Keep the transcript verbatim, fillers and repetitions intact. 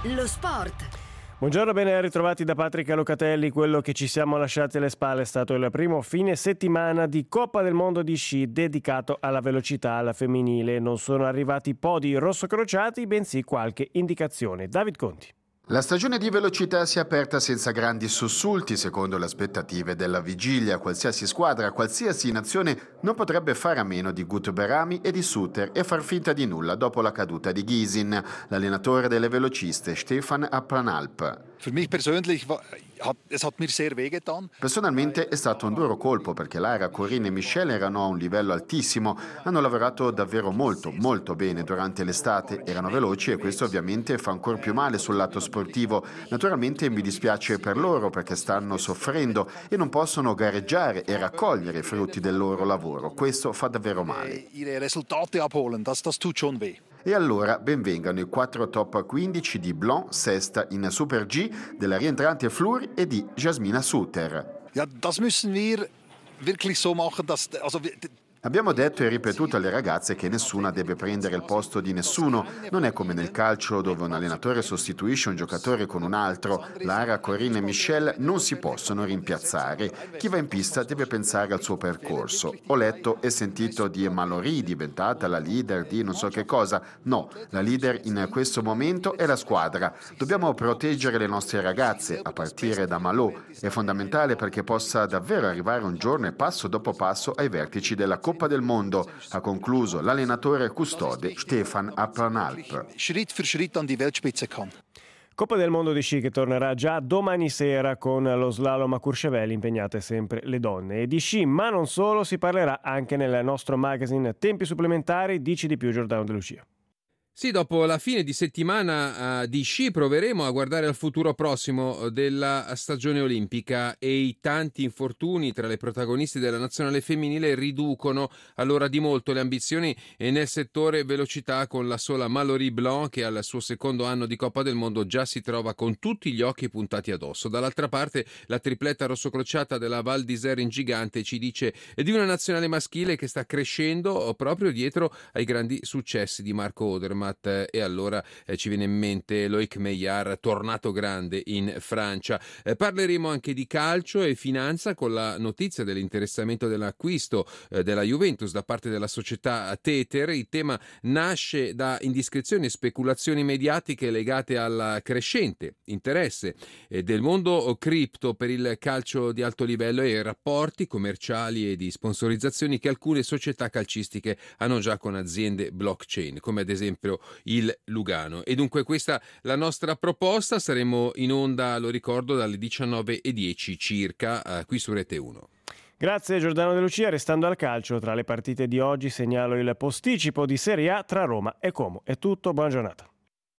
Lo sport. Buongiorno, ben ritrovati da Patrick Locatelli. Quello che ci siamo lasciati alle spalle è stato il primo fine settimana di Coppa del Mondo di sci dedicato alla velocità alla femminile. Non sono arrivati podi rossocrociati, bensì qualche indicazione. David Conti. La stagione di velocità si è aperta senza grandi sussulti, secondo le aspettative della vigilia. Qualsiasi squadra, qualsiasi nazione non potrebbe fare a meno di Gut Berami e di Suter e far finta di nulla dopo la caduta di Gysin, l'allenatore delle velociste Stefan Applanalp. Für mich persönlich hat, es hat mir sehr wehgetan. Personalmente è stato un duro colpo perché Lara, Corinne e Michelle erano a un livello altissimo, hanno lavorato davvero molto, molto bene durante l'estate, erano veloci e questo ovviamente fa ancora più male sul lato sportivo. Naturalmente mi dispiace per loro perché stanno soffrendo e non possono gareggiare e raccogliere i frutti del loro lavoro, questo fa davvero male. Ihre Resultate abholen, das, das tut schon weh. E allora benvengano i quattro top quindici di Blanc, sesta in Super G, della rientrante Flur e di Jasmina Suter. Ja, das müssen wir wirklich so machen, dass also Abbiamo detto e ripetuto alle ragazze che nessuna deve prendere il posto di nessuno. Non è come nel calcio dove un allenatore sostituisce un giocatore con un altro. Lara, Corinne e Michelle non si possono rimpiazzare. Chi va in pista deve pensare al suo percorso. Ho letto e sentito di Mallory diventata la leader di non so che cosa. No, la leader in questo momento è la squadra. Dobbiamo proteggere le nostre ragazze, a partire da Malò. È fondamentale perché possa davvero arrivare un giorno e passo dopo passo ai vertici della Coppa del Mondo, ha concluso l'allenatore custode Stefan Applanalp. Schritt für Schritt an die Weltspitze kann. Coppa del Mondo di sci che tornerà già domani sera con lo slalom a Courchevel, impegnate sempre le donne. E di sci, ma non solo, si parlerà anche nel nostro magazine Tempi Supplementari. Dici di più, Giordano De Lucia. Sì, dopo la fine di settimana uh, di sci proveremo a guardare al futuro prossimo della stagione olimpica e i tanti infortuni tra le protagoniste della nazionale femminile riducono allora di molto le ambizioni nel settore velocità, con la sola Mallory Blanc che al suo secondo anno di Coppa del Mondo già si trova con tutti gli occhi puntati addosso. Dall'altra parte la tripletta rossocrociata della Val d'Isère in gigante ci dice di una nazionale maschile che sta crescendo proprio dietro ai grandi successi di Marco Odermatt. E allora eh, ci viene in mente Loïc Meillard, tornato grande in Francia. Eh, parleremo anche di calcio e finanza con la notizia dell'interessamento dell'acquisto eh, della Juventus da parte della società Tether. Il tema nasce da indiscrezioni e speculazioni mediatiche legate al crescente interesse eh, del mondo cripto per il calcio di alto livello e ai rapporti commerciali e di sponsorizzazioni che alcune società calcistiche hanno già con aziende blockchain, come ad esempio il Lugano. E dunque questa la nostra proposta. Saremo in onda, lo ricordo, dalle diciannove e dieci circa eh, qui su Rete uno. Grazie Giordano De Lucia. Restando al calcio, tra le partite di oggi segnalo il posticipo di Serie A tra Roma e Como. È tutto, buona giornata.